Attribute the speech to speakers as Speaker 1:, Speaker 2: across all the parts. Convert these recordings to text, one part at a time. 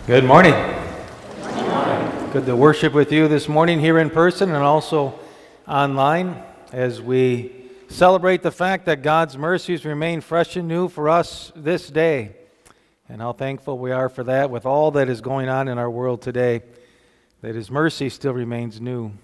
Speaker 1: Good morning. Good to worship with you this morning here in person and also online as we celebrate the fact that God's mercies remain fresh and new for us this day. And how thankful we are for that with all that is going on in our world today, that His mercy still remains new.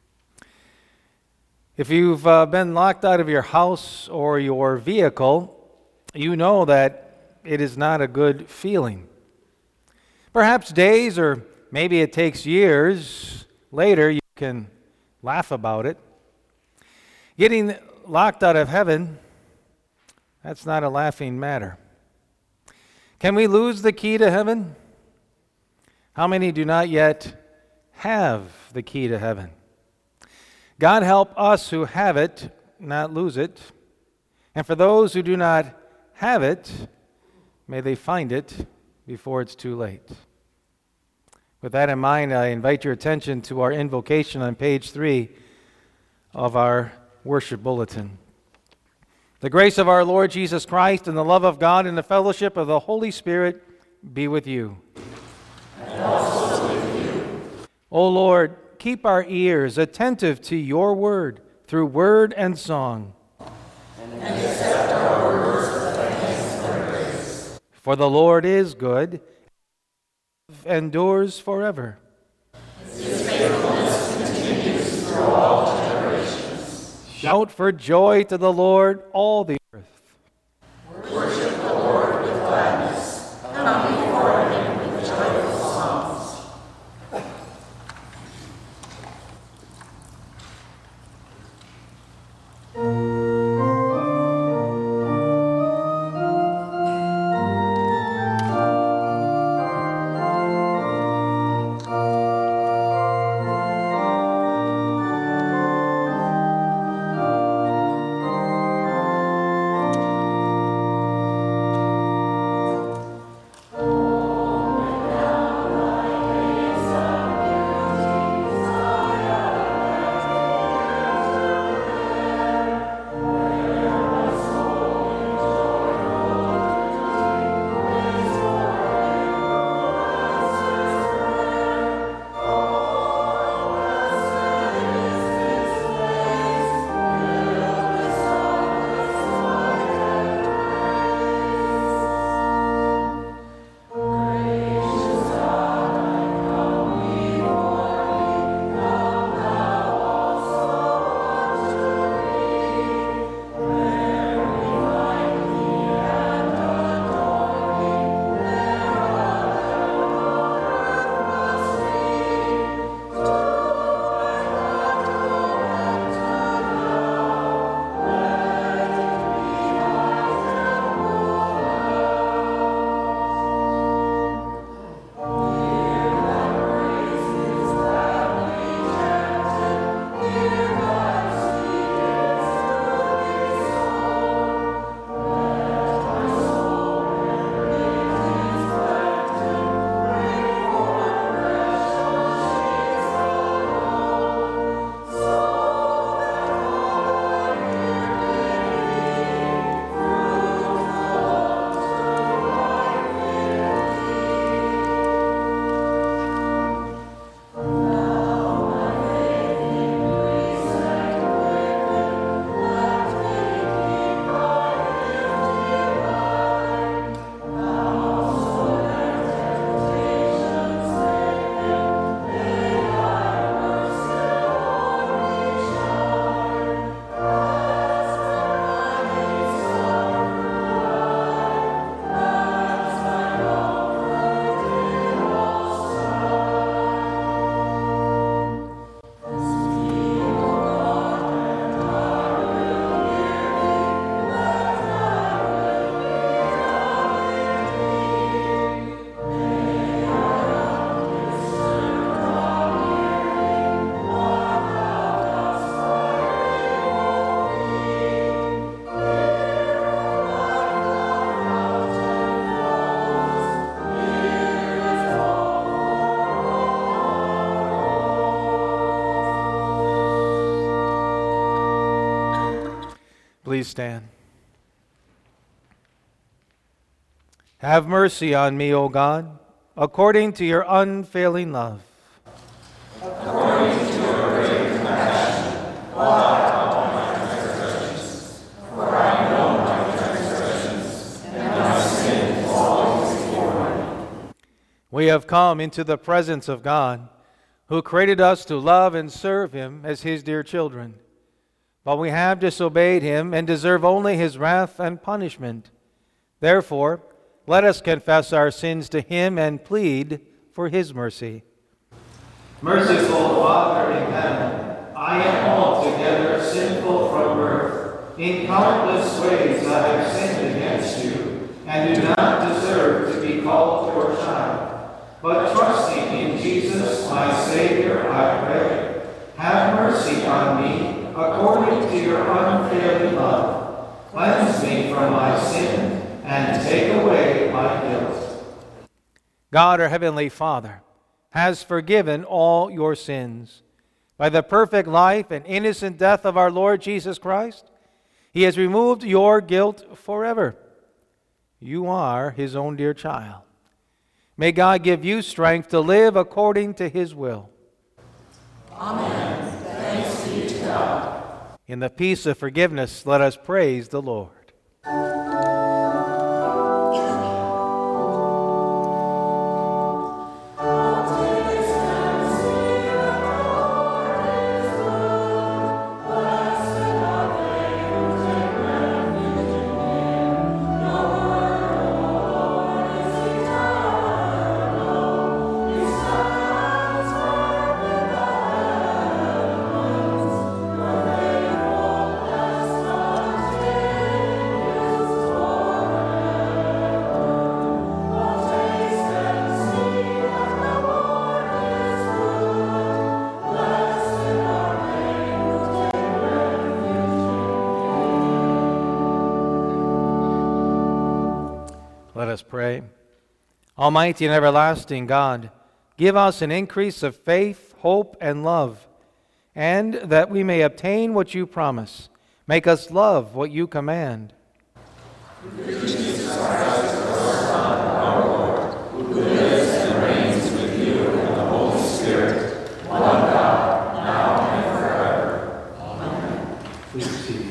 Speaker 1: If you've been locked out of your house or your vehicle, you know that it is not a good feeling. Perhaps days or maybe it takes years later you can laugh about it. Getting locked out of heaven, that's not a laughing matter. Can we lose the key to heaven? How many do not yet have the key to heaven? God help us who have it not lose it. And for those who do not have it, may they find it before it's too late. With that in mind, I invite your attention to our invocation on page 3 of our worship bulletin. The grace of our Lord Jesus Christ and the love of God and the fellowship of the Holy Spirit be with you.
Speaker 2: And also with you.
Speaker 1: O Lord, keep our ears attentive to your word through word and song.
Speaker 2: And accept our words of thanks and praise.
Speaker 1: For the Lord is good, endures forever.
Speaker 2: His faithfulness continues through all generations.
Speaker 1: Shout for joy to the Lord, all the earth.
Speaker 2: Worship the Lord with gladness. Come before Him with joyful songs.
Speaker 1: Please stand. Have mercy on me, O God, according to your unfailing love.
Speaker 2: According to your great compassion, blot out all my transgressions. For I know my transgressions, and my sin is always before me.
Speaker 1: We have come into the presence of God, who created us to love and serve Him as His dear children. But we have disobeyed Him and deserve only His wrath and punishment. Therefore, let us confess our sins to Him and plead for His mercy.
Speaker 3: Merciful Father in heaven, I am altogether sinful from birth. In countless ways I have sinned against you, and do not deserve to be called your child. But trusting in Jesus, my Savior, I pray, have mercy on me according to your unfailing love. Cleanse me from my sin and take away my guilt.
Speaker 1: God, our Heavenly Father, has forgiven all your sins. By the perfect life and innocent death of our Lord Jesus Christ, He has removed your guilt forever. You are His own dear child. May God give you strength to live according to His will.
Speaker 2: Amen. Thanks be to God.
Speaker 1: In the peace of forgiveness, let us praise the Lord. Let us pray. Almighty and everlasting God, give us an increase of faith, hope, and love, and that we may obtain what you promise. Make us love what you command.
Speaker 2: Through Jesus Christ, our Son, our Lord, who lives and reigns with you in the Holy Spirit, one God, now and forever. Amen.
Speaker 3: Please be seated.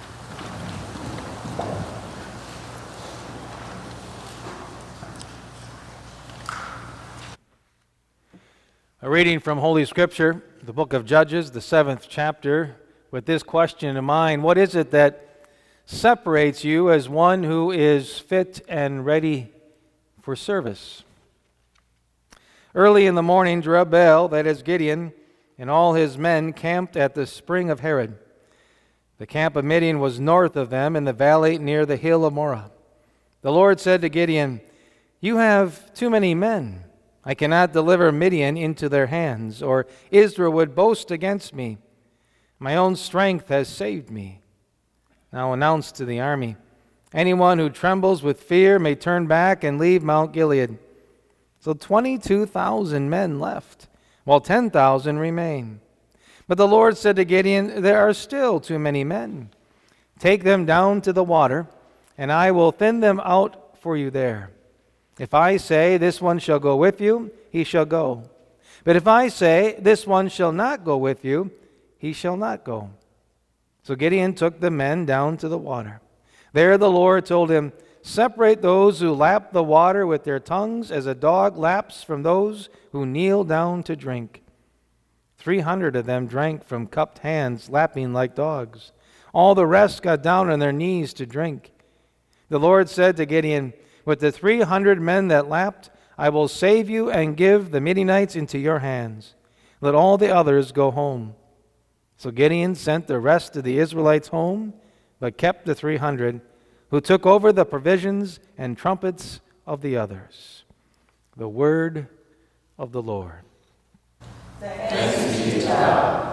Speaker 1: A reading from Holy Scripture, the book of Judges, the 7th chapter, with this question in mind: what is it that separates you as one who is fit and ready for service? Early in the morning, Jerubbaal, that is Gideon, and all his men camped at the spring of Harod. The camp of Midian was north of them in the valley near the hill of Moreh. The Lord said to Gideon, "You have too many men. I cannot deliver Midian into their hands, or Israel would boast against me. My own strength has saved me." Now announce to the army, "Anyone who trembles with fear may turn back and leave Mount Gilead." So 22,000 men left, while 10,000 remained. But the Lord said to Gideon, "There are still too many men. Take them down to the water, and I will thin them out for you there. If I say, 'This one shall go with you,' he shall go. But if I say, 'This one shall not go with you,' he shall not go." So Gideon took the men down to the water. There the Lord told him, "Separate those who lap the water with their tongues as a dog laps from those who kneel down to drink." 300 of them drank from cupped hands, lapping like dogs. All the rest got down on their knees to drink. The Lord said to Gideon, "With the 300 men that lapped, I will save you and give the Midianites into your hands. Let all the others go home." So Gideon sent the rest of the Israelites home, but kept the 300, who took over the provisions and trumpets of the others. The word of the Lord.
Speaker 2: Thanks be to God.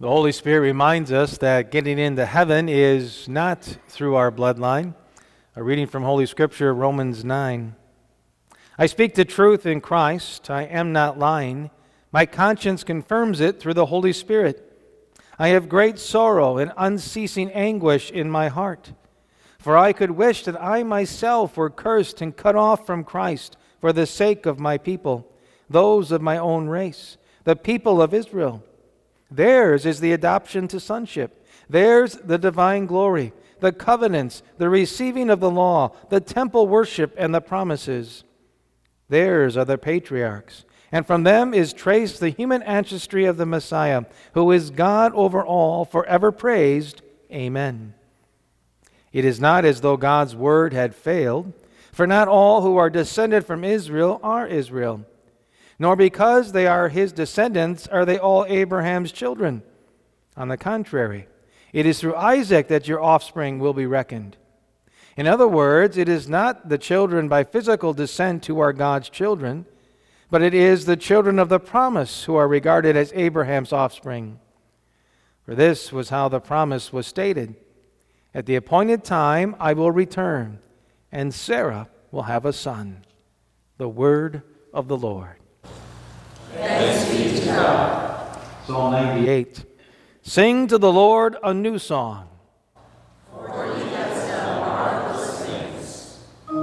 Speaker 1: The Holy Spirit reminds us that getting into heaven is not through our bloodline. A reading from Holy Scripture, Romans 9. I speak the truth in Christ. I am not lying. My conscience confirms it through the Holy Spirit. I have great sorrow and unceasing anguish in my heart. For I could wish that I myself were cursed and cut off from Christ for the sake of my people, those of my own race, the people of Israel. Theirs is the adoption to sonship. Theirs the divine glory, the covenants, the receiving of the law, the temple worship, and the promises. Theirs are the patriarchs, and from them is traced the human ancestry of the Messiah, who is God over all, forever praised. Amen. It is not as though God's word had failed, for not all who are descended from Israel are Israel. Nor because they are his descendants are they all Abraham's children. On the contrary, it is through Isaac that your offspring will be reckoned. In other words, it is not the children by physical descent who are God's children, but it is the children of the promise who are regarded as Abraham's offspring. For this was how the promise was stated. At the appointed time I will return, and Sarah will have a son. The word of the Lord.
Speaker 2: Thanks be to God.
Speaker 1: Psalm 98. Sing to the Lord a new song.
Speaker 2: For he has done marvelous things.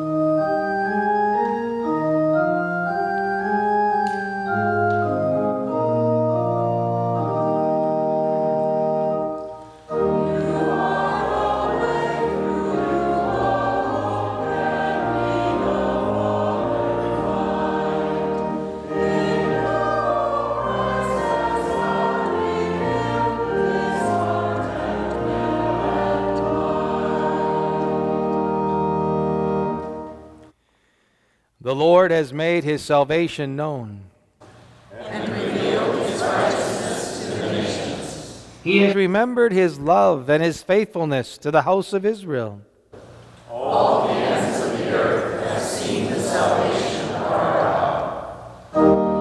Speaker 1: The Lord has made his salvation known.
Speaker 2: And revealed his righteousness to the nations.
Speaker 1: He has remembered his love and his faithfulness to the house of Israel.
Speaker 2: All the ends of the earth have seen the salvation of our God.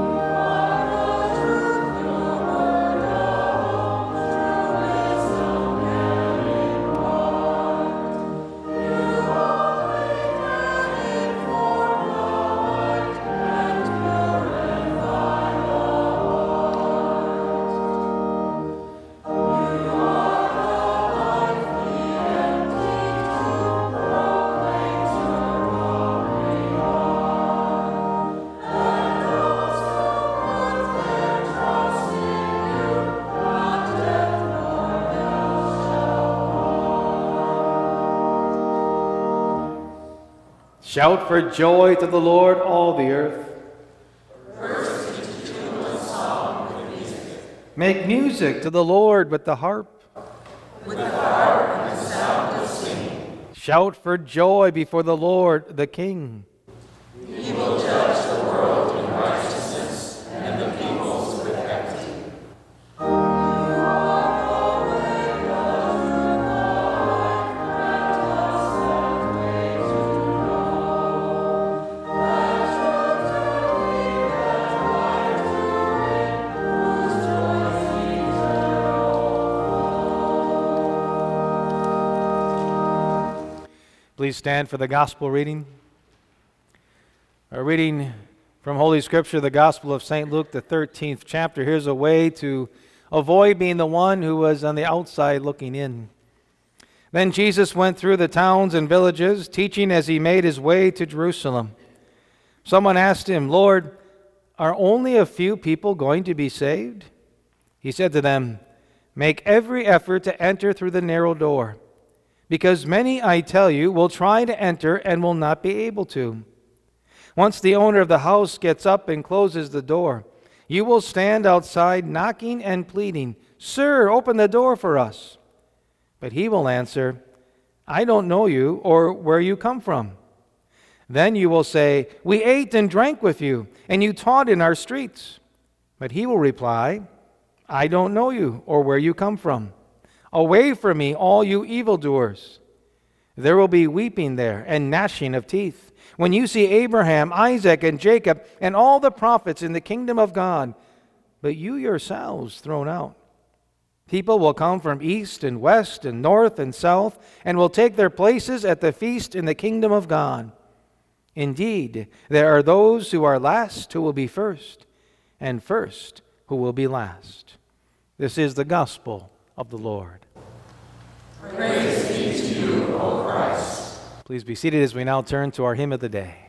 Speaker 1: Shout for joy to the Lord, all the earth.
Speaker 2: Burst into jubilant song with music.
Speaker 1: Make music to the Lord with the harp.
Speaker 2: With the harp and the sound of singing.
Speaker 1: Shout for joy before the Lord, the King.
Speaker 2: He will judge the world in righteousness and the peoples with equity.
Speaker 1: Please stand for the gospel reading. A reading from Holy Scripture, the Gospel of St. Luke, the 13th chapter. Here's a way to avoid being the one who was on the outside looking in. Then Jesus went through the towns and villages, teaching as he made his way to Jerusalem. Someone asked him, "Lord, are only a few people going to be saved?" He said to them, "Make every effort to enter through the narrow door. Because many, I tell you, will try to enter and will not be able to. Once the owner of the house gets up and closes the door, you will stand outside knocking and pleading, 'Sir, open the door for us.' But he will answer, 'I don't know you or where you come from.' Then you will say, 'We ate and drank with you, and you taught in our streets.' But he will reply, 'I don't know you or where you come from. Away from me, all you evildoers.' There will be weeping there and gnashing of teeth when you see Abraham, Isaac, and Jacob, and all the prophets in the kingdom of God, but you yourselves thrown out. People will come from east and west and north and south and will take their places at the feast in the kingdom of God. Indeed, there are those who are last who will be first, and first who will be last. This is the gospel of the Lord.
Speaker 2: Praise be to you, O Christ.
Speaker 1: Please be seated as we now turn to our hymn of the day.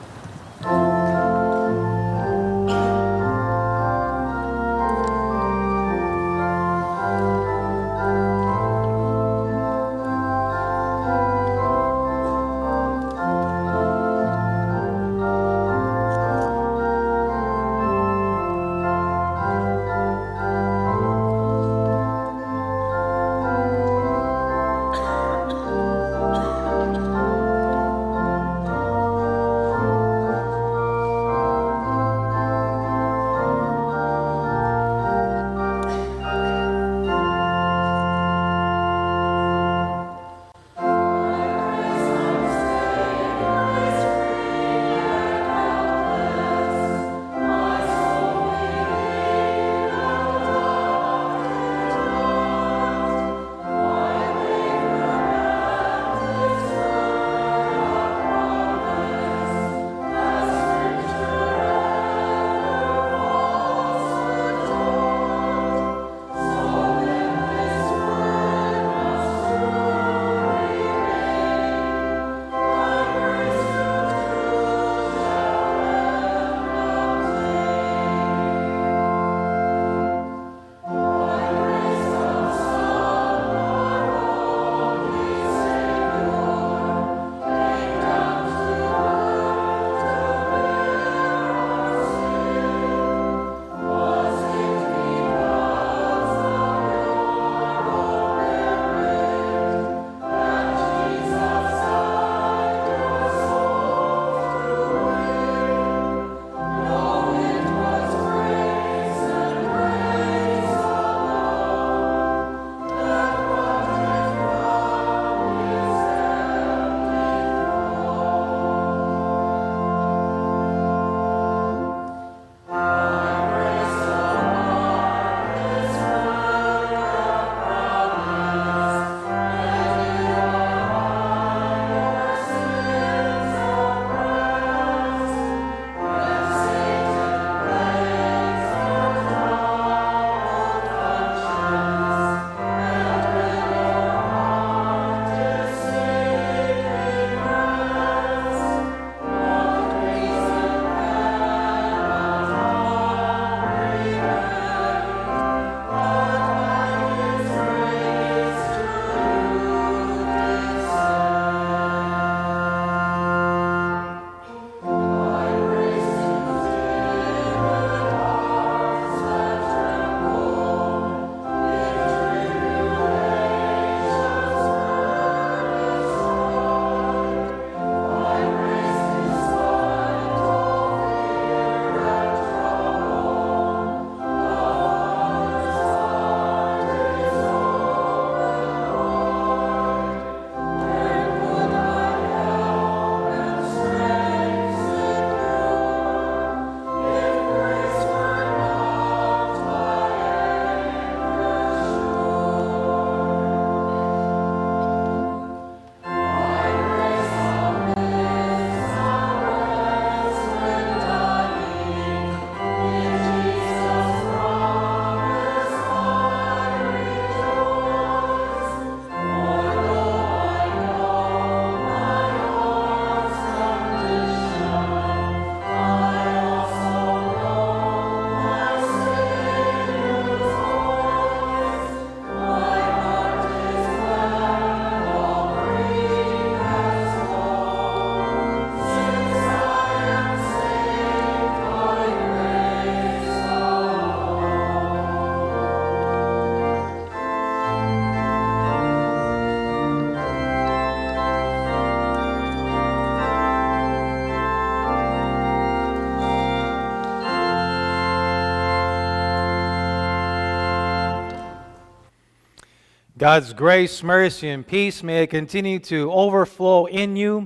Speaker 1: God's grace, mercy, and peace may it continue to overflow in you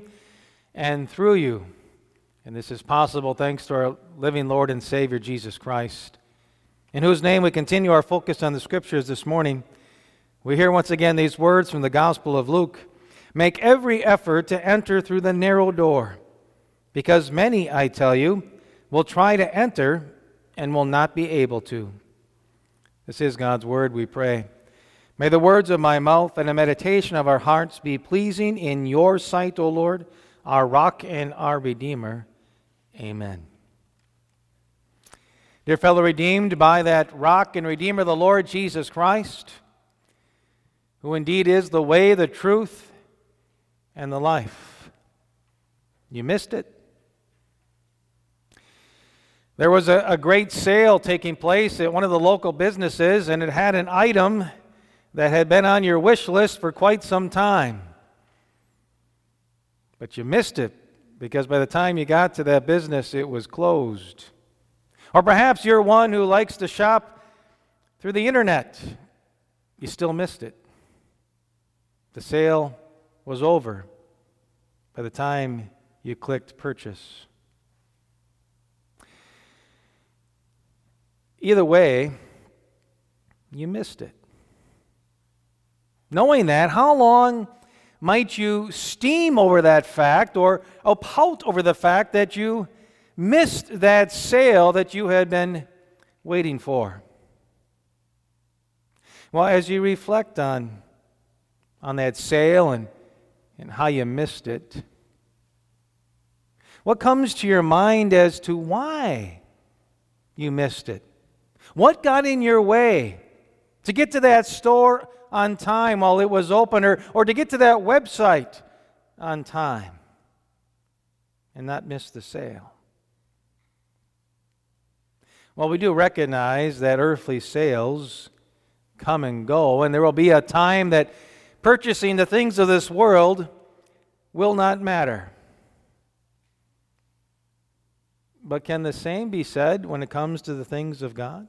Speaker 1: and through you. And this is possible thanks to our living Lord and Savior, Jesus Christ. in whose name we continue our focus on the Scriptures this morning, we hear once again these words from the Gospel of Luke. Make every effort to enter through the narrow door, because many, I tell you, will try to enter and will not be able to. This is God's word, we pray. May the words of my mouth and the meditation of our hearts be pleasing in your sight, O Lord, our rock and our Redeemer. Amen. Dear fellow redeemed by that rock and Redeemer, the Lord Jesus Christ, who indeed is the way, the truth, and the life. You missed it. There was a great sale taking place at one of the local businesses, and it had an item that had been on your wish list for quite some time. But you missed it because by the time you got to that business, it was closed. Or perhaps you're one who likes to shop through the internet. You still missed it. The sale was over by the time you clicked purchase. Either way, you missed it. Knowing that, how long might you steam over that fact or pout over the fact that you missed that sale that you had been waiting for? Well, as you reflect on that sale and how you missed it, what comes to your mind as to why you missed it? What got in your way to get to that store on time while it was open, or to get to that website on time and not miss the sale? Well, we do recognize that earthly sales come and go, and there will be a time that purchasing the things of this world will not matter. But can the same be said when it comes to the things of God?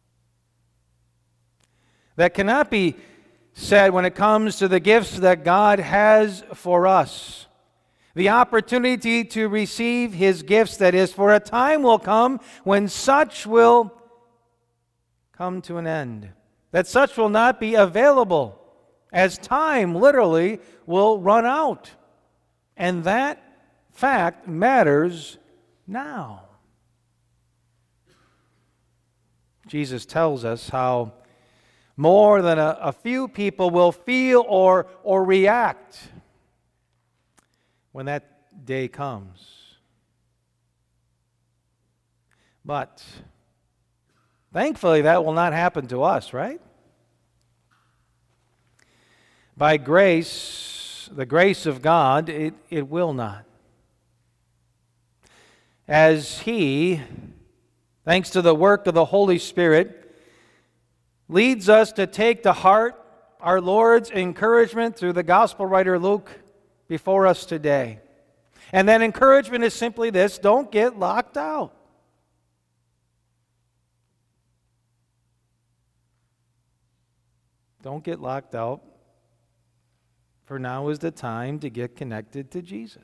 Speaker 1: That cannot be said when it comes to the gifts that God has for us. The opportunity to receive His gifts, that is, for a time will come when such will come to an end. That such will not be available, as time literally will run out. And that fact matters now. Jesus tells us how more than a few people will feel or react when that day comes. But thankfully, that will not happen to us, right? By grace, the grace of God, it will not. As He, thanks to the work of the Holy Spirit, leads us to take to heart our Lord's encouragement through the gospel writer Luke before us today. And that encouragement is simply this: don't get locked out. Don't get locked out, for now is the time to get connected to Jesus.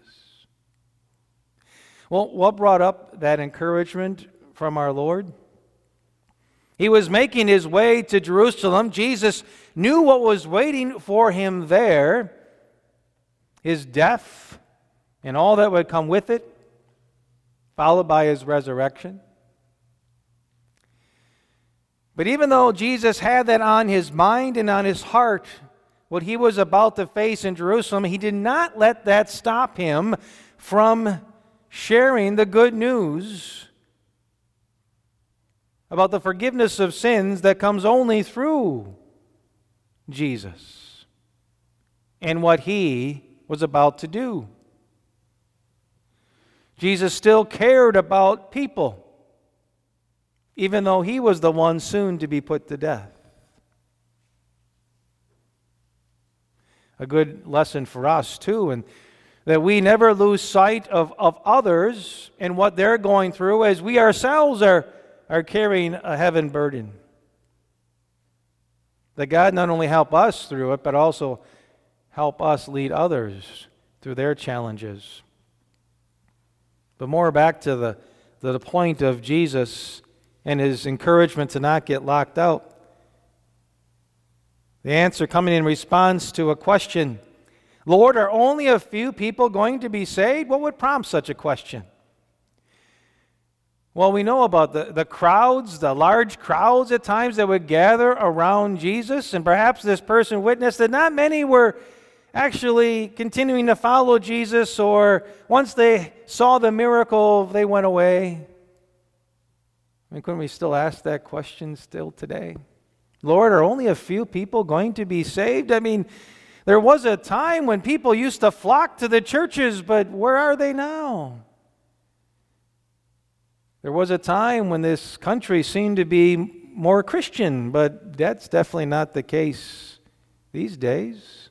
Speaker 1: Well, what brought up that encouragement from our Lord? He was making His way to Jerusalem. Jesus knew what was waiting for Him there: His death and all that would come with it, followed by His resurrection. But even though Jesus had that on His mind and on His heart, what He was about to face in Jerusalem, He did not let that stop Him from sharing the good news about the forgiveness of sins that comes only through Jesus and what He was about to do. Jesus still cared about people, even though He was the one soon to be put to death. A good lesson for us, too, and that we never lose sight of others and what they're going through, as we ourselves are carrying a heaven burden. That God not only help us through it, but also help us lead others through their challenges. But more back to the point of Jesus and his encouragement to not get locked out. The answer coming in response to a question, Lord, are only a few people going to be saved? What would prompt such a question? Well, we know about the crowds, the large crowds at times that would gather around Jesus, and perhaps this person witnessed that not many were actually continuing to follow Jesus, or once they saw the miracle, they went away. I mean, couldn't we still ask that question still today? Lord, are only a few people going to be saved? I mean, there was a time when people used to flock to the churches, but where are they now? There was a time when this country seemed to be more Christian, but that's definitely not the case these days.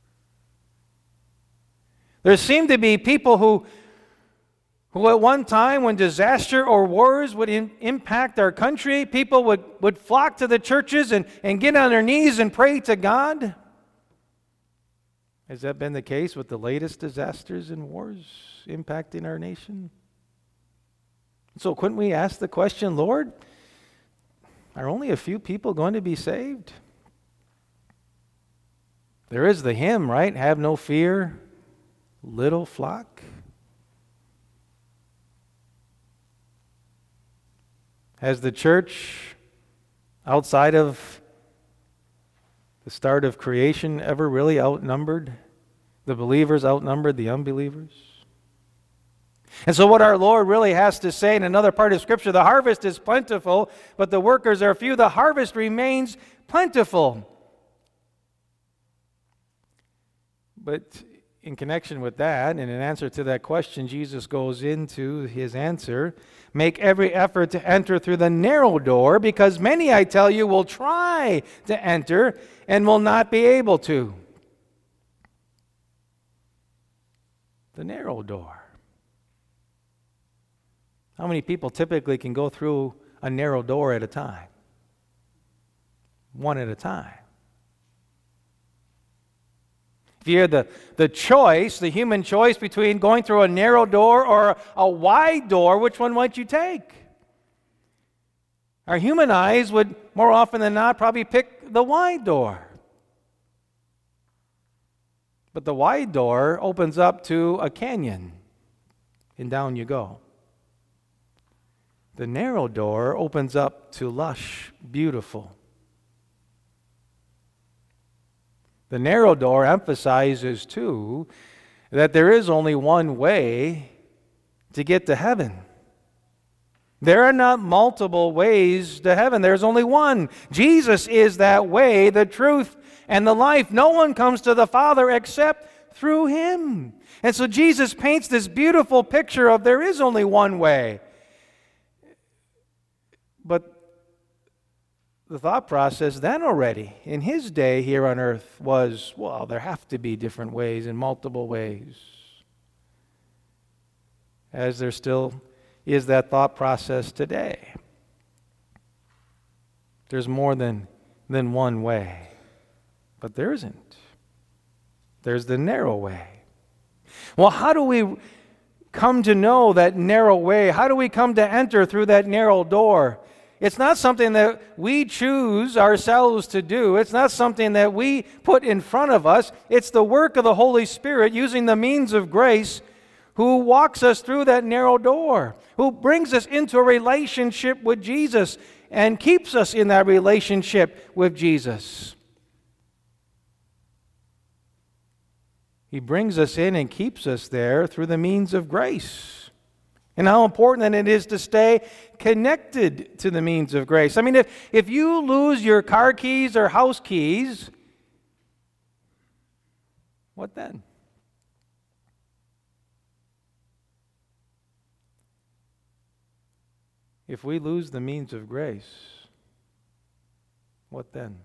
Speaker 1: There seemed to be people who at one time when disaster or wars would impact our country, people would flock to the churches and get on their knees and pray to God. Has that been the case with the latest disasters and wars impacting our nation? So couldn't we ask the question, Lord, are only a few people going to be saved? There is the hymn, right? Have no fear, little flock. Has the church outside of the start of creation ever really outnumbered the believers, outnumbered the unbelievers? And so what our Lord really has to say in another part of Scripture, the harvest is plentiful, but the workers are few. The harvest remains plentiful. But in connection with that, and in answer to that question, Jesus goes into his answer, make every effort to enter through the narrow door, because many, I tell you, will try to enter and will not be able to. The narrow door. How many people typically can go through a narrow door at a time? One at a time. If you had the choice, the human choice between going through a narrow door or a wide door, which one might you take? Our human eyes would, more often than not, probably pick the wide door. But the wide door opens up to a canyon, and down you go. The narrow door opens up to lush, beautiful. The narrow door emphasizes, too, that there is only one way to get to heaven. There are not multiple ways to heaven. There's only one. Jesus is that way, the truth, and the life. No one comes to the Father except through Him. And so Jesus paints this beautiful picture of there is only one way. But the thought process then already, in His day here on earth, was, well, there have to be different ways and multiple ways. As there still is that thought process today. There's more than one way. But there isn't. There's the narrow way. Well, how do we come to know that narrow way? How do we come to enter through that narrow door? It's not something that we choose ourselves to do. It's not something that we put in front of us. It's the work of the Holy Spirit using the means of grace who walks us through that narrow door, who brings us into a relationship with Jesus and keeps us in that relationship with Jesus. He brings us in and keeps us there through the means of grace. And how important it is to stay connected to the means of grace. I mean, if you lose your car keys or house keys, what then? If we lose the means of grace, what then?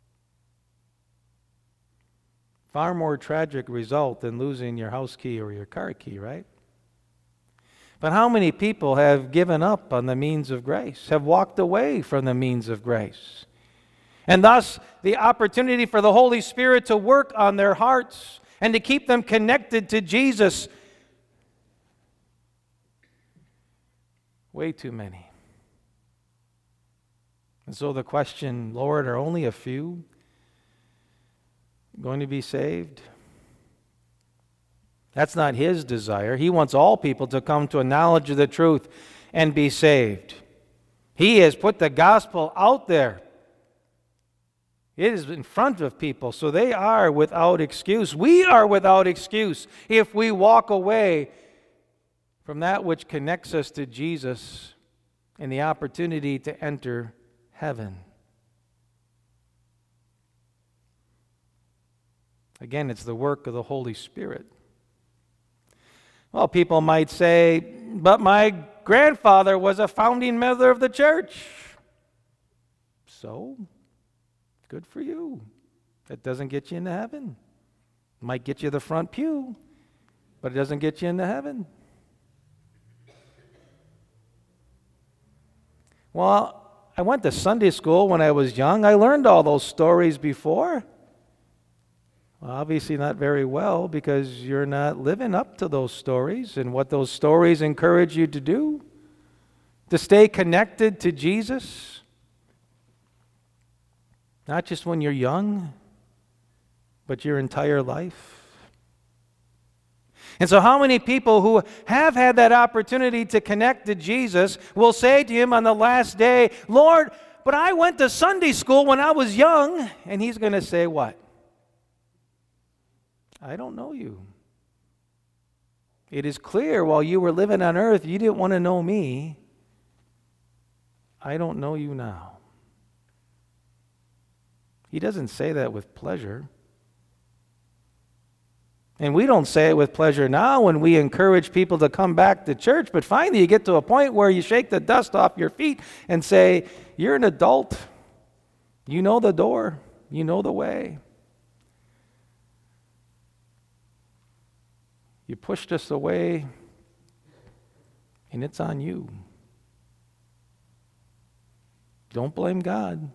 Speaker 1: Far more tragic result than losing your house key or your car key, right? But how many people have given up on the means of grace, have walked away from the means of grace? And thus, the opportunity for the Holy Spirit to work on their hearts and to keep them connected to Jesus. Way too many. And so the question, Lord, are only a few going to be saved? That's not his desire. He wants all people to come to a knowledge of the truth and be saved. He has put the gospel out there. It is in front of people, so they are without excuse. We are without excuse if we walk away from that which connects us to Jesus and the opportunity to enter heaven. Again, it's the work of the Holy Spirit. Well, people might say, but my grandfather was a founding member of the church. So, good for you. That doesn't get you into heaven. It might get you the front pew, but it doesn't get you into heaven. Well, I went to Sunday school when I was young. I learned all those stories before. Well, obviously not very well, because you're not living up to those stories and what those stories encourage you to do, to stay connected to Jesus, not just when you're young, but your entire life. And so how many people who have had that opportunity to connect to Jesus will say to him on the last day, Lord, but I went to Sunday school when I was young. And he's going to say what? I don't know you. It is clear while you were living on earth, you didn't want to know me. I don't know you now. He doesn't say that with pleasure. And we don't say it with pleasure now when we encourage people to come back to church, but finally you get to a point where you shake the dust off your feet and say, you're an adult. You know the door. You know the way. You pushed us away, and it's on you. Don't blame God.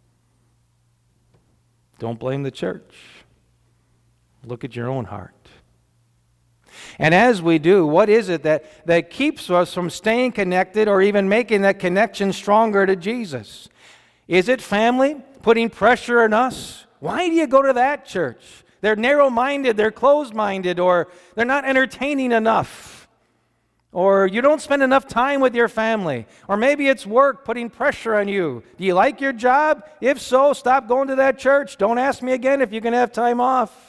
Speaker 1: Don't blame the church. Look at your own heart. And as we do, what is it that keeps us from staying connected or even making that connection stronger to Jesus? Is it family putting pressure on us? Why do you go to that church? They're narrow-minded, they're closed-minded, or they're not entertaining enough. Or you don't spend enough time with your family. Or maybe it's work putting pressure on you. Do you like your job? If so, stop going to that church. Don't ask me again if you're going to have time off.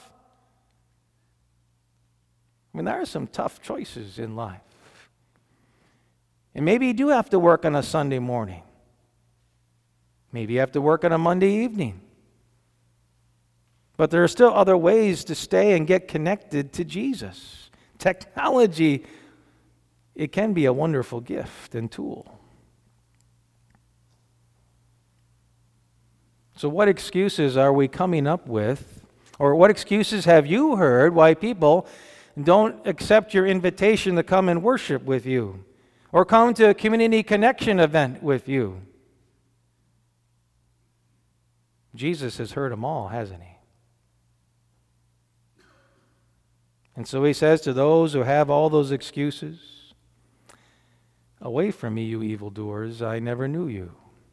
Speaker 1: I mean, there are some tough choices in life. And maybe you do have to work on a Sunday morning. Maybe you have to work on a Monday evening. But there are still other ways to stay and get connected to Jesus. Technology, it can be a wonderful gift and tool. So what excuses are we coming up with? Or what excuses have you heard why people don't accept your invitation to come and worship with you, or come to a community connection event with you? Jesus has heard them all, hasn't he? And so he says to those who have all those excuses, away from me, you evildoers, I never knew you.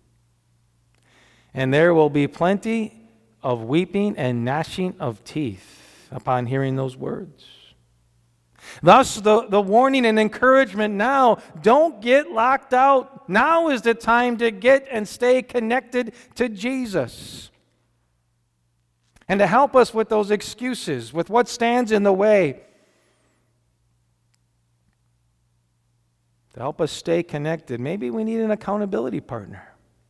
Speaker 1: And there will be plenty of weeping and gnashing of teeth upon hearing those words. Thus, the warning and encouragement now, don't get locked out. Now is the time to get and stay connected to Jesus. And to help us with those excuses, with what stands in the way, to help us stay connected, maybe we need an accountability partner.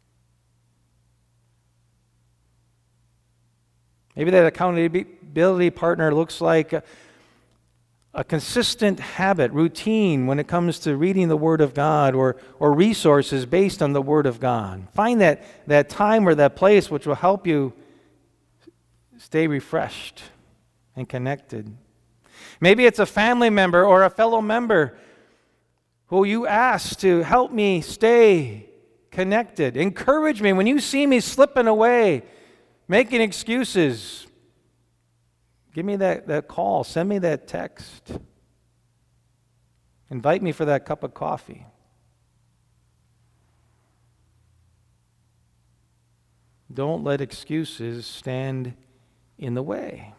Speaker 1: Maybe that accountability partner looks like a consistent habit, routine when it comes to reading the Word of God, or resources based on the Word of God. Find that time or that place which will help you stay refreshed and connected. Maybe it's a family member or a fellow member who you ask to help me stay connected. Encourage me when you see me slipping away, making excuses. Give me that call. Send me that text. Invite me for that cup of coffee. Don't let excuses stand in the way.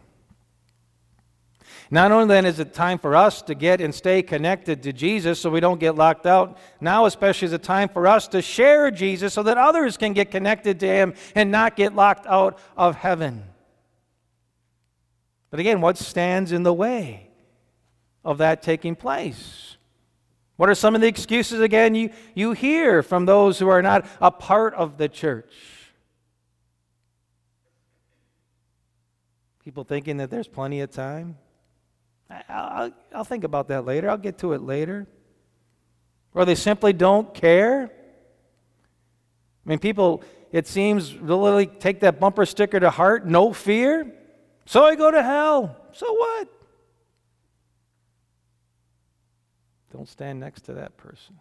Speaker 1: Not only then is it time for us to get and stay connected to Jesus so we don't get locked out, now especially is a time for us to share Jesus so that others can get connected to Him and not get locked out of heaven. But again, what stands in the way of that taking place? What are some of the excuses, again, you hear from those who are not a part of the church? People thinking that there's plenty of time. I'll think about that later. I'll get to it later. Or they simply don't care. I mean, people, it seems, literally take that bumper sticker to heart. No fear. So I go to hell. So what? Don't stand next to that person.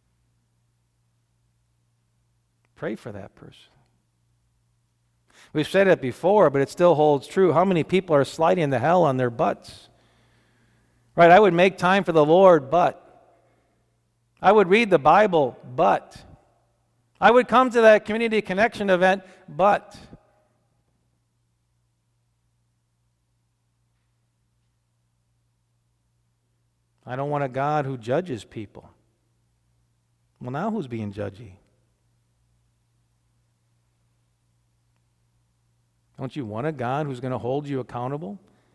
Speaker 1: Pray for that person. We've said it before, but it still holds true. How many people are sliding into hell on their butts? Right, I would make time for the Lord, but I would read the Bible, but I would come to that community connection event, but I don't want a God who judges people. Well, now who's being judgy? Don't you want a God who's going to hold you accountable?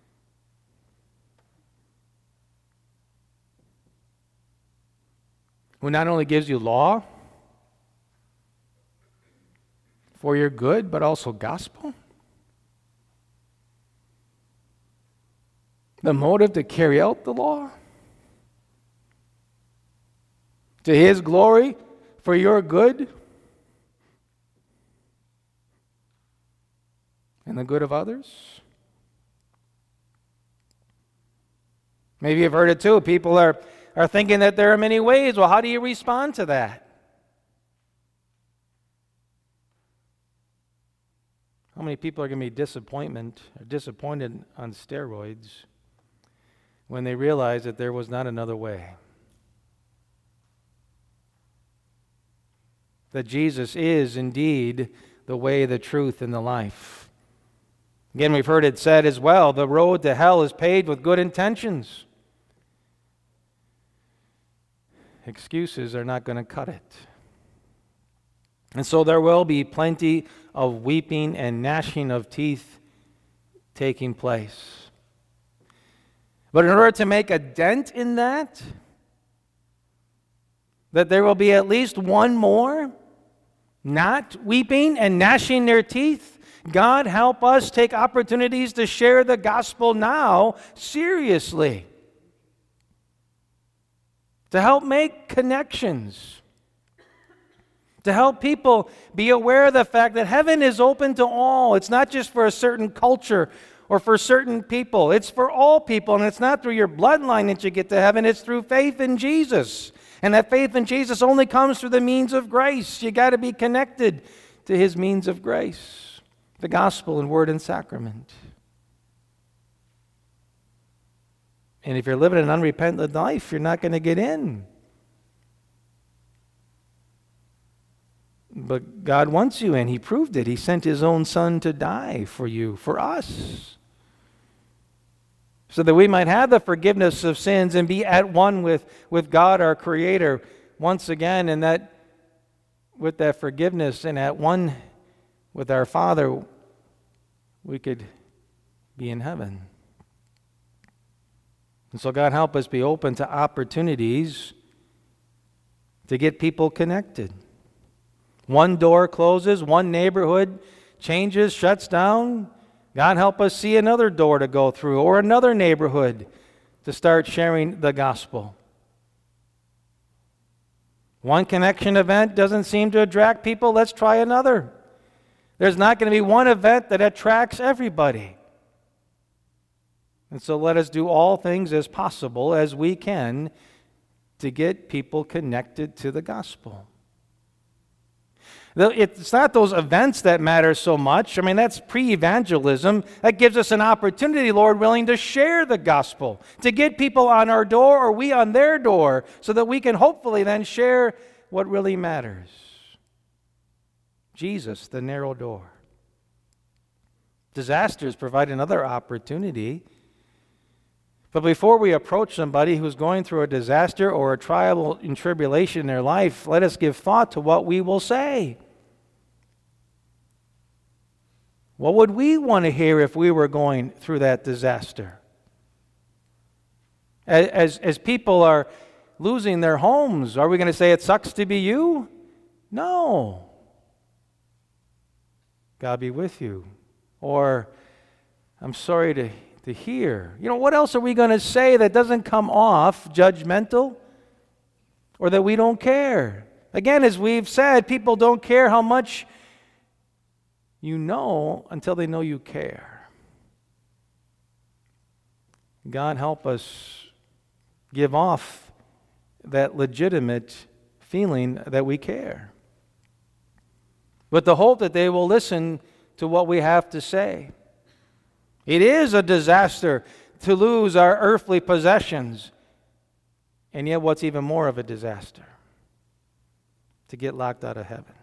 Speaker 1: Who not only gives you law for your good, but also gospel? The motive to carry out the law? To His glory, for your good? And the good of others? Maybe you've heard it too. People are thinking that there are many ways. Well, how do you respond to that? How many people are going to be disappointed on steroids when they realize that there was not another way? That Jesus is indeed the way, the truth, and the life. Again, we've heard it said as well, the road to hell is paved with good intentions. Excuses are not going to cut it. And so there will be plenty of weeping and gnashing of teeth taking place. But in order to make a dent in that there will be at least one more not weeping and gnashing their teeth, God help us take opportunities to share the gospel now seriously. To help make connections. To help people be aware of the fact that heaven is open to all. It's not just for a certain culture or for certain people. It's for all people, and it's not through your bloodline that you get to heaven. It's through faith in Jesus. And that faith in Jesus only comes through the means of grace. You got to be connected to His means of grace. The gospel and word and sacrament. And if you're living an unrepentant life, you're not going to get in. But God wants you in. He proved it. He sent His own Son to die for you, for us. So that we might have the forgiveness of sins and be at one with God, our Creator, once again, and that with that forgiveness and at one with our Father, we could be in heaven. And so God help us be open to opportunities to get people connected. One door closes, one neighborhood changes, shuts down. God help us see another door to go through or another neighborhood to start sharing the gospel. One connection event doesn't seem to attract people. Let's try another. There's not going to be one event that attracts everybody. And so let us do all things as possible as we can to get people connected to the gospel. It's not those events that matter so much. I mean, that's pre-evangelism. That gives us an opportunity, Lord willing, to share the gospel, to get people on our door or we on their door so that we can hopefully then share what really matters. Jesus, the narrow door. Disasters provide another opportunity. But before we approach somebody who's going through a disaster or a trial and tribulation in their life, let us give thought to what we will say. What would we want to hear if we were going through that disaster? As people are losing their homes, are we going to say it sucks to be you? No. God be with you. Or, I'm sorry to hear. You know, what else are we going to say that doesn't come off judgmental or that we don't care? Again, as we've said, people don't care how much you know until they know you care. God help us give off that legitimate feeling that we care, with the hope that they will listen to what we have to say. It is a disaster to lose our earthly possessions, and yet what's even more of a disaster? To get locked out of heaven.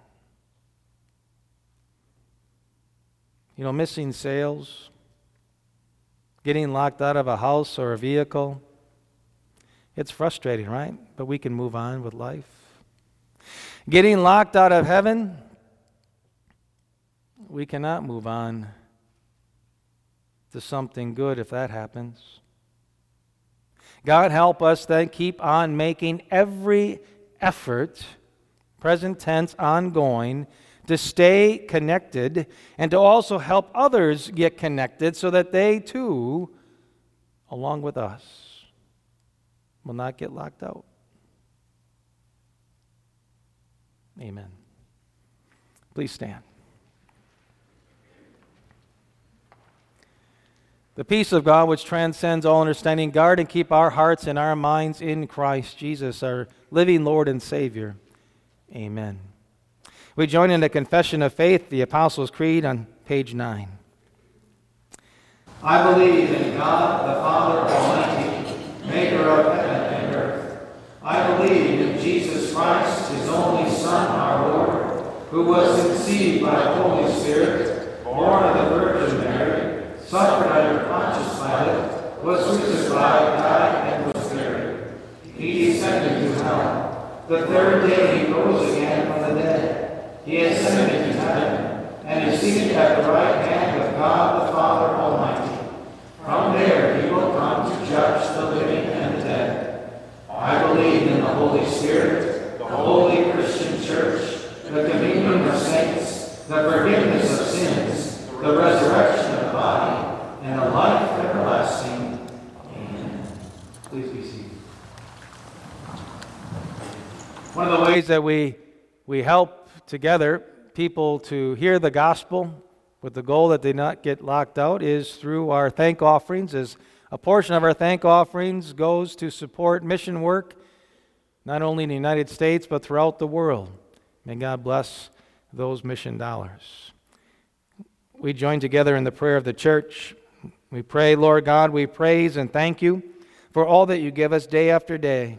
Speaker 1: You know, missing sales, getting locked out of a house or a vehicle, it's frustrating, right? But we can move on with life. Getting locked out of heaven, we cannot move on to something good if that happens. God help us then keep on making every effort, present tense, ongoing, to stay connected and to also help others get connected so that they too, along with us, will not get locked out. Amen. Please stand. The peace of God, which transcends all understanding, guard and keep our hearts and our minds in Christ Jesus, our living Lord and Savior. Amen. We join in the confession of faith, the Apostles' Creed, on page 9.
Speaker 3: I believe in God, the Father Almighty, maker of heaven and earth. I believe in Jesus Christ, his only Son, our Lord, who was conceived by the Holy Spirit, born of the Virgin Mary, suffered under Pontius Pilate, was crucified, died, and was buried. He descended to hell. The third day he rose again from the dead. He ascended to heaven, and is seated at the right hand of God the Father Almighty. From there he will come to judge the living and the dead. I believe in the Holy Spirit, the holy Christian Church, the communion of saints, the forgiveness of sins, the resurrection of the body, and the life everlasting. Amen. Please be seated.
Speaker 1: One of the ways that we help together people to hear the gospel with the goal that they not get locked out is through our thank offerings, as a portion of our thank offerings goes to support mission work, not only in the United States, but throughout the world. May God bless those mission dollars. We join together in the prayer of the church. We pray, Lord God, we praise and thank you for all that you give us day after day.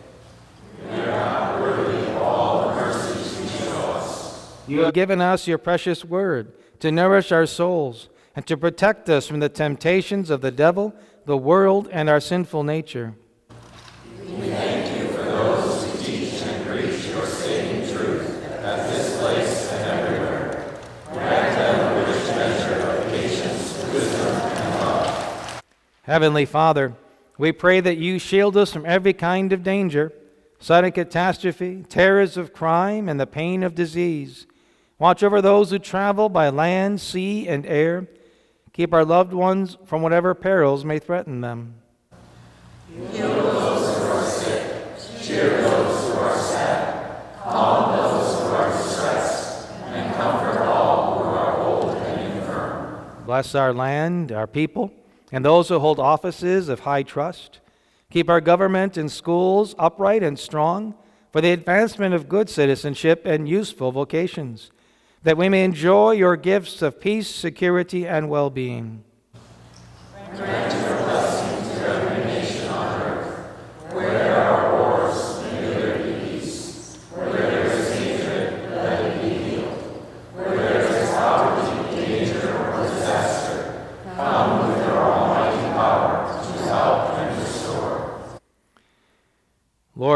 Speaker 1: You have given us your precious word to nourish our souls and to protect us from the temptations of the devil, the world, and our sinful nature.
Speaker 2: We thank you for those who teach and preach your saving truth at this place and everywhere. Grant them a rich measure of patience, wisdom, and love.
Speaker 1: Heavenly Father, we pray that you shield us from every kind of danger, sudden catastrophe, terrors of crime, and the pain of disease. Watch over those who travel by land, sea, and air. Keep our loved ones from whatever perils may threaten them.
Speaker 2: Heal those who are sick, cheer those who are sad, calm those who are distressed, and comfort all who are old and infirm.
Speaker 1: Bless our land, our people, and those who hold offices of high trust. Keep our government and schools upright and strong for the advancement of good citizenship and useful vocations, that we may enjoy your gifts of peace, security, and well-being.
Speaker 2: Grant your blessing to every nation on earth. Where there are wars, may there be peace. Where there is hatred, let it be healed. Where there is poverty, danger, or disaster,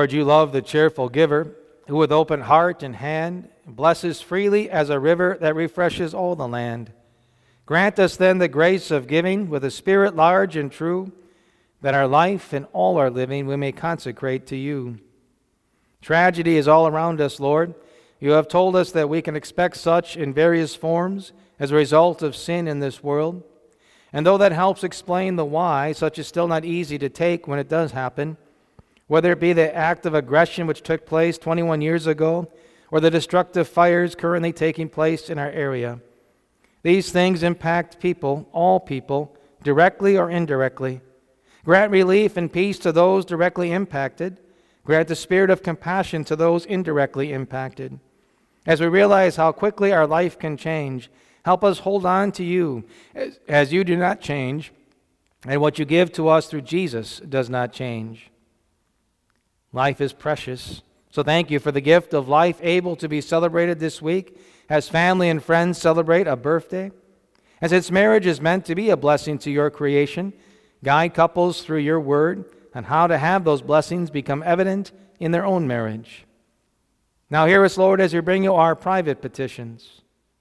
Speaker 1: Lord, you love the cheerful giver, who with open heart and hand blesses freely as a river that refreshes all the land. Grant us then the grace of giving with a spirit large and true, that our life and all our living we may consecrate to you. Tragedy is all around us, Lord. You have told us that we can expect such in various forms as a result of sin in this world. And though that helps explain the why, such is still not easy to take when it does happen, whether it be the act of aggression which took place 21 years ago, or the destructive fires currently taking place in our area. These things impact people, all people, directly or indirectly. Grant relief and peace to those directly impacted. Grant the spirit of compassion to those indirectly impacted. As we realize how quickly our life can change, help us hold on to you as you do not change, and what you give to us through Jesus does not change. Life is precious, so thank you for the gift of life able to be celebrated this week as family and friends celebrate a birthday. As its marriage is meant to be a blessing to your creation, guide couples through your word on how to have those blessings become evident in their own marriage. Now hear us, Lord, as we bring you our private petitions.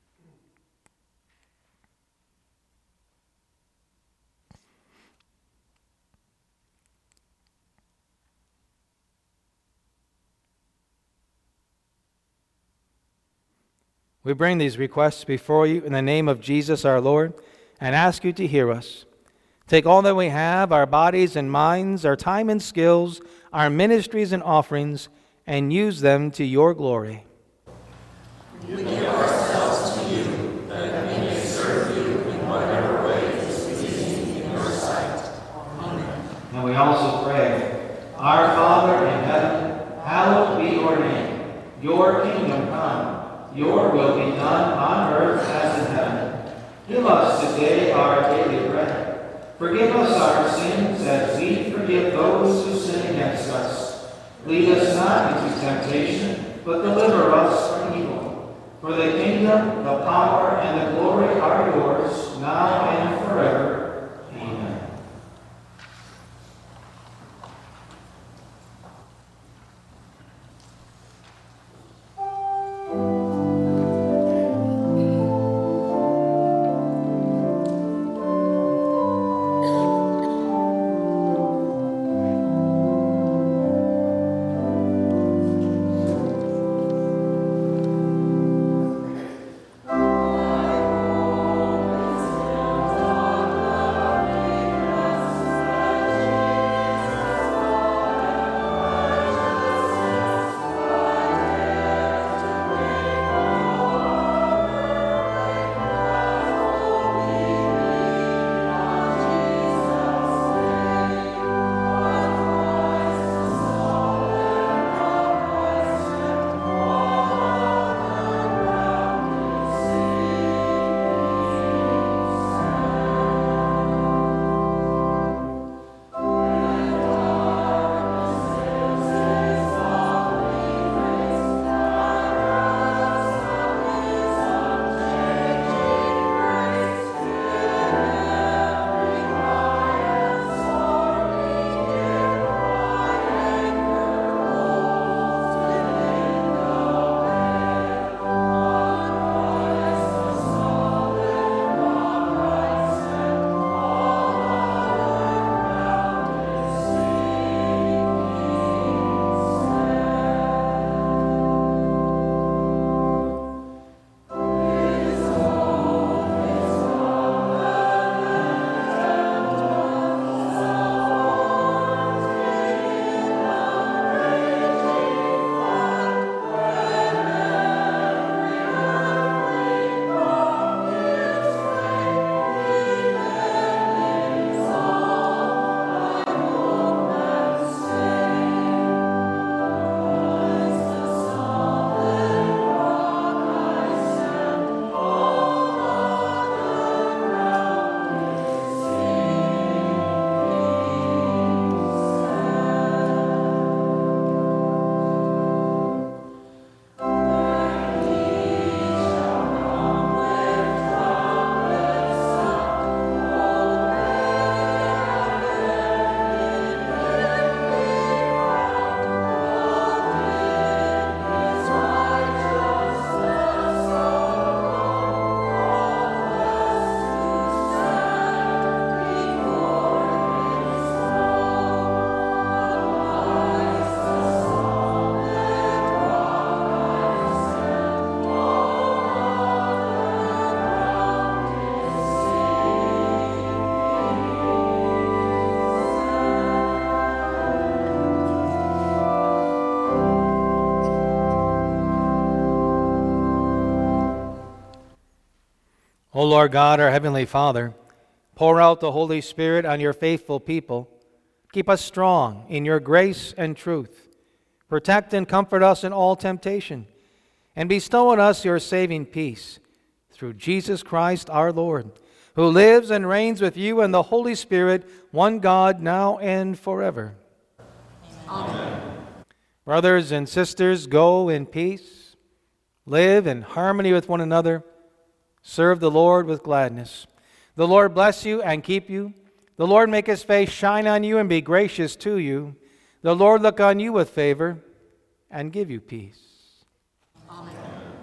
Speaker 1: We bring these requests before you in the name of Jesus our Lord and ask you to hear us. Take all that we have, our bodies and minds, our time and skills, our ministries and offerings, and use them to your glory.
Speaker 2: We give ourselves to you, that we may serve you in whatever way is pleasing in your sight. Amen.
Speaker 3: And we also pray, Our Father in heaven, hallowed be your name. Your kingdom come. Your will be done on earth as in heaven. Give us today our daily bread. Forgive us our sins as we forgive those who sin against us. Lead us not into temptation, but deliver us from evil. For the kingdom, the power, and the glory are yours, now and forever. Amen.
Speaker 1: O Lord God, our heavenly Father, pour out the Holy Spirit on your faithful people. Keep us strong in your grace and truth. Protect and comfort us in all temptation, and bestow on us your saving peace, through Jesus Christ our Lord, who lives and reigns with you and the Holy Spirit, one God, now and forever.
Speaker 2: Amen.
Speaker 1: Brothers and sisters, go in peace. Live in harmony with one another. Serve the Lord with gladness. The Lord bless you and keep you. The Lord make his face shine on you and be gracious to you. The Lord look on you with favor and give you peace.
Speaker 2: Amen.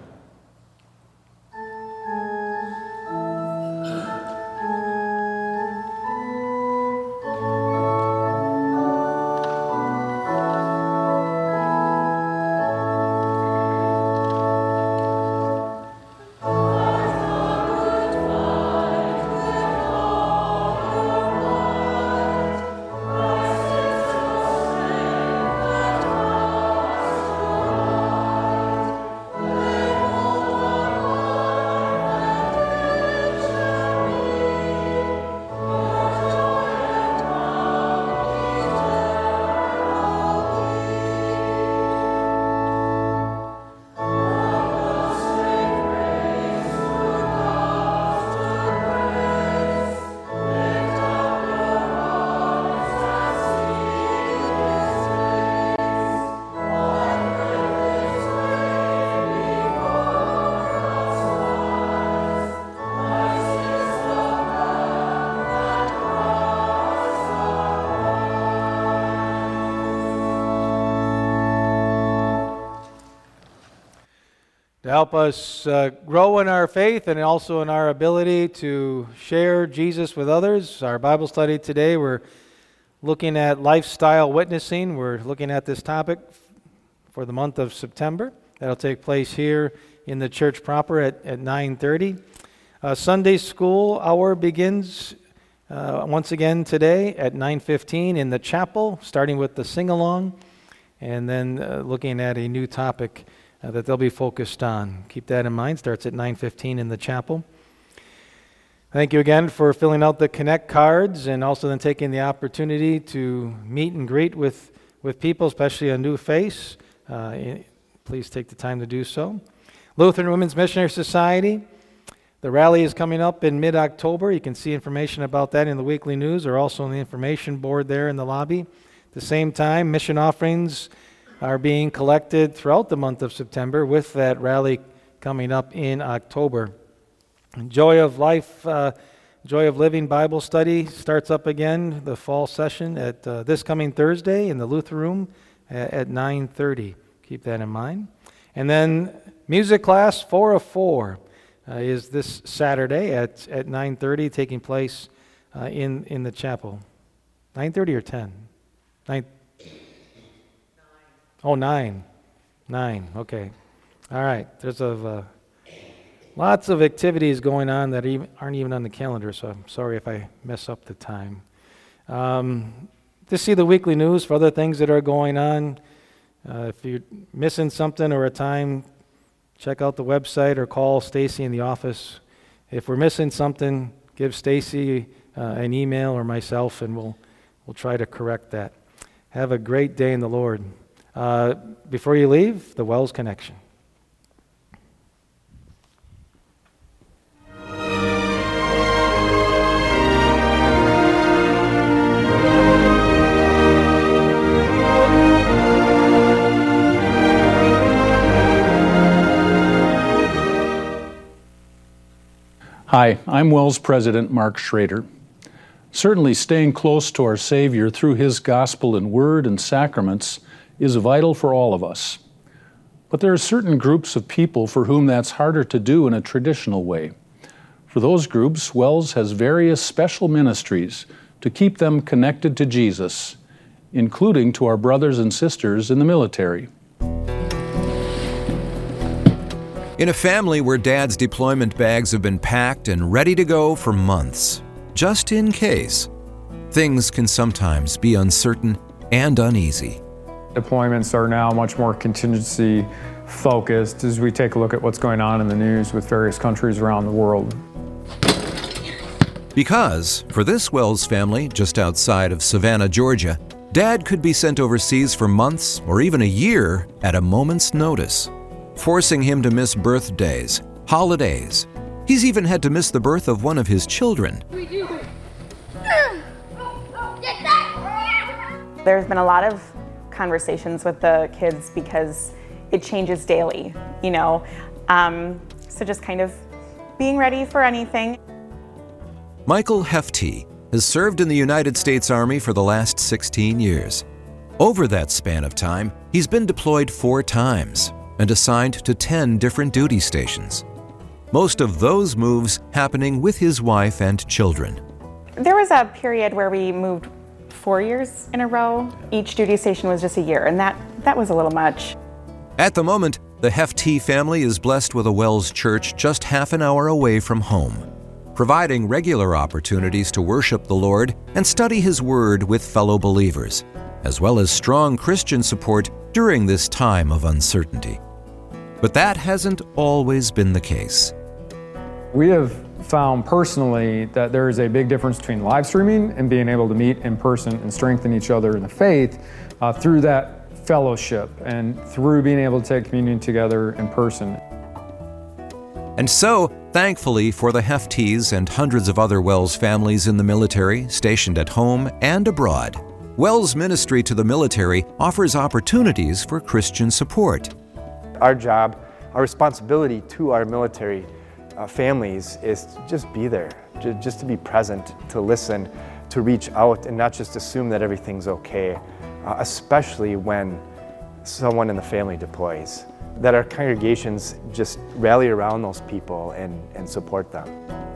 Speaker 1: To help us grow in our faith and also in our ability to share Jesus with others, our Bible study today, we're looking at lifestyle witnessing. We're looking at this topic for the month of September. That'll take place here in the church proper at 9:30. Sunday school hour begins once again today at 9:15 in the chapel, starting with the sing-along, and then looking at a new topic that they'll be focused on. Keep that in mind. Starts at 9:15 in the chapel. Thank you again for filling out the Connect cards and also then taking the opportunity to meet and greet with people, especially a new face. Please take the time to do so. Lutheran Women's Missionary Society. The rally is coming up in mid-October. You can see information about that in the weekly news or also on the information board there in the lobby. At the same time, mission offerings are being collected throughout the month of September with that rally coming up in October. Joy of Life, Joy of Living Bible Study starts up again, the fall session at this coming Thursday in the Luther Room at 9:30. Keep that in mind. And then music class 4 of 4 is this Saturday at 9:30, taking place in the chapel. 9:30 or 10? 9. Oh, 9. 9, okay. All right, there's lots of activities going on that aren't even on the calendar, so I'm sorry if I mess up the time. To see the weekly news for other things that are going on. If you're missing something or a time, check out the website or call Stacy in the office. If we're missing something, give Stacy an email or myself, and we'll try to correct that. Have a great day in the Lord. Before you leave, the Wells Connection.
Speaker 4: Hi, I'm Wells President Mark Schrader. Certainly staying close to our Savior through His gospel in word and sacraments is vital for all of us. But there are certain groups of people for whom that's harder to do in a traditional way. For those groups, Wells has various special ministries to keep them connected to Jesus, including to our brothers and sisters in the military.
Speaker 5: In a family where Dad's deployment bags have been packed and ready to go for months, just in case, things can sometimes be uncertain and uneasy.
Speaker 6: Deployments are now much more contingency focused as we take a look at what's going on in the news with various countries around the world.
Speaker 5: Because, for this Wells family just outside of Savannah, Georgia, Dad could be sent overseas for months or even a year at a moment's notice, forcing him to miss birthdays, holidays. He's even had to miss the birth of one of his children.
Speaker 7: There's been a lot of conversations with the kids because it changes daily, so just kind of being ready for anything.
Speaker 5: Michael Hefty has served in the United States Army for the last 16 years. Over that span of time, he's been deployed 4 times and assigned to 10 different duty stations. Most of those moves happening with his wife and children.
Speaker 7: There was a period where we moved 4 years in a row. Each duty station was just a year, and that was a little much.
Speaker 5: At the moment, the Hefty family is blessed with a Wells church just half an hour away from home, providing regular opportunities to worship the Lord and study His Word with fellow believers, as well as strong Christian support during this time of uncertainty. But that hasn't always been the case.
Speaker 6: We have found personally that there is a big difference between live streaming and being able to meet in person and strengthen each other in the faith through that fellowship and through being able to take communion together in person.
Speaker 5: And so, thankfully for the Heftys and hundreds of other Wells families in the military, stationed at home and abroad, Wells Ministry to the Military offers opportunities for Christian support.
Speaker 8: Our job, our responsibility to our military families is to just be there, just to be present, to listen, to reach out and not just assume that everything's okay, especially when someone in the family deploys. That our congregations just rally around those people and support them.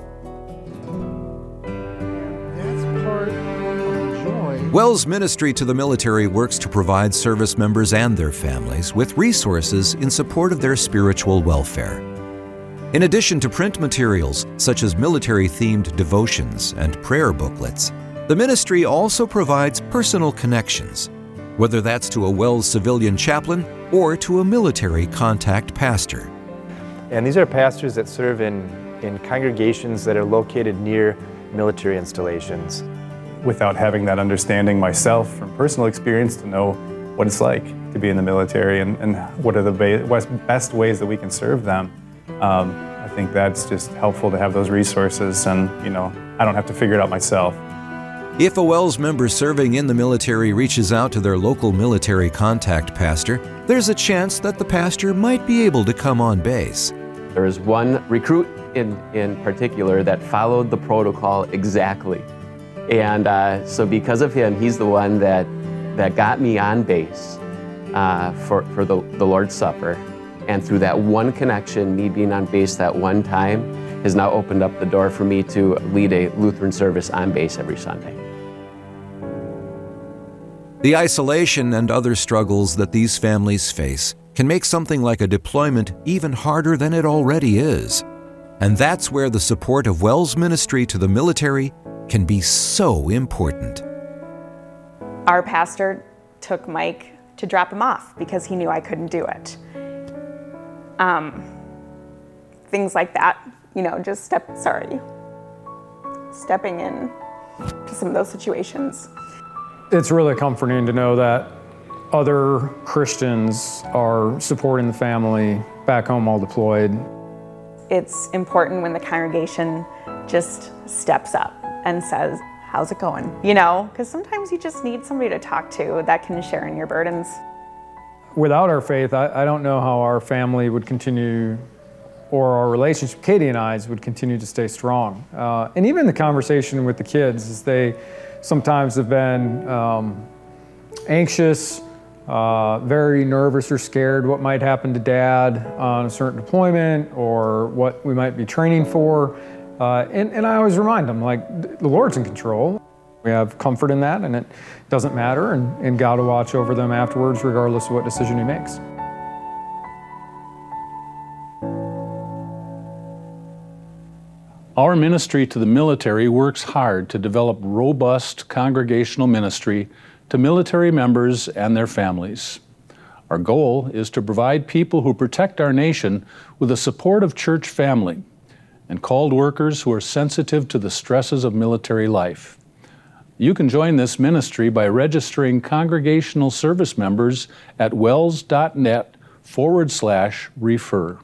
Speaker 2: That's part of joy.
Speaker 5: Wells Ministry to the Military works to provide service members and their families with resources in support of their spiritual welfare. In addition to print materials such as military-themed devotions and prayer booklets, the ministry also provides personal connections, whether that's to a Wells civilian chaplain or to a military contact pastor.
Speaker 8: And these are pastors that serve in congregations that are located near military installations.
Speaker 9: Without having that understanding myself from personal experience to know what it's like to be in the military and what are the best ways that we can serve them, I think that's just helpful to have those resources, and I don't have to figure it out myself.
Speaker 5: If a Wells member serving in the military reaches out to their local military contact pastor, there's a chance that the pastor might be able to come on base.
Speaker 10: There was one recruit in particular that followed the protocol exactly. And so because of him, he's the one that got me on base for the Lord's Supper. And through that one connection, me being on base that one time, has now opened up the door for me to lead a Lutheran service on base every Sunday.
Speaker 5: The isolation and other struggles that these families face can make something like a deployment even harder than it already is. And that's where the support of Wells Ministry to the Military can be so important.
Speaker 7: Our pastor took Mike to drop him off because he knew I couldn't do it. Things like that, just stepping in to some of those situations.
Speaker 6: It's really comforting to know that other Christians are supporting the family back home while deployed.
Speaker 7: It's important when the congregation just steps up and says, how's it going? Because sometimes you just need somebody to talk to that can share in your burdens.
Speaker 6: Without our faith, I don't know how our family would continue, or our relationship, Katie and I's, would continue to stay strong. And even the conversation with the kids, as they sometimes have been anxious, very nervous or scared what might happen to Dad on a certain deployment or what we might be training for. And I always remind them, the Lord's in control. We have comfort in that, and it doesn't matter, and God will watch over them afterwards, regardless of what decision He makes.
Speaker 4: Our ministry to the military works hard to develop robust congregational ministry to military members and their families. Our goal is to provide people who protect our nation with a supportive church family and called workers who are sensitive to the stresses of military life. You can join this ministry by registering congregational service members at wells.net/refer.